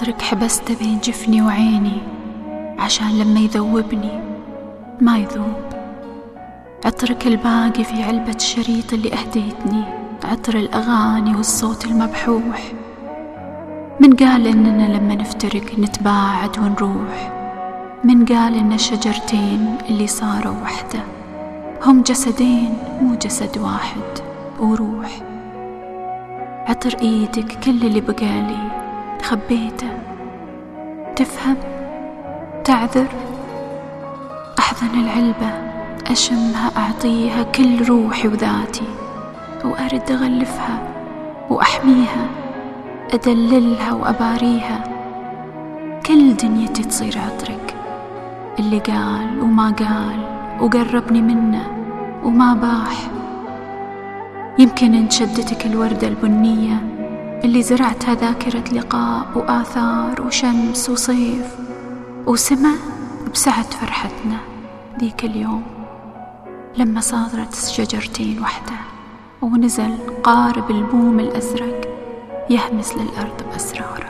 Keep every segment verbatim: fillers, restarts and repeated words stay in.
عطرك حبسته بين جفني وعيني عشان لما يذوبني ما يذوب. عطرك الباقي في علبة الشريط اللي أهديتني، عطر الأغاني والصوت المبحوح. من قال إننا لما نفترق نتباعد ونروح؟ من قال إن الشجرتين اللي صاروا وحدة هم جسدين مو جسد واحد وروح؟ عطر إيدك كل اللي بقالي خبيته، تفهم؟ تعذر؟ أحضن العلبة أشمها أعطيها كل روحي وذاتي، وأرد أغلفها وأحميها، أدللها وأباريها. كل دنيتي تصير عطرك اللي قال وما قال وقربني منه وما باح. يمكن إن شدتك الوردة البنية اللي زرعتها ذاكرة لقاء وآثار وشمس وصيف وسمع بسعة فرحتنا ذيك اليوم لما صادرت شجرتين وحدة ونزل قارب البوم الأزرق يهمس للأرض بأسراره.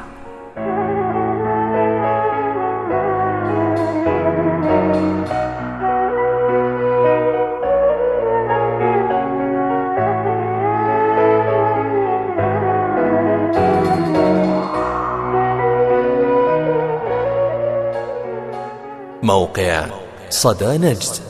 موقع صدى نجد.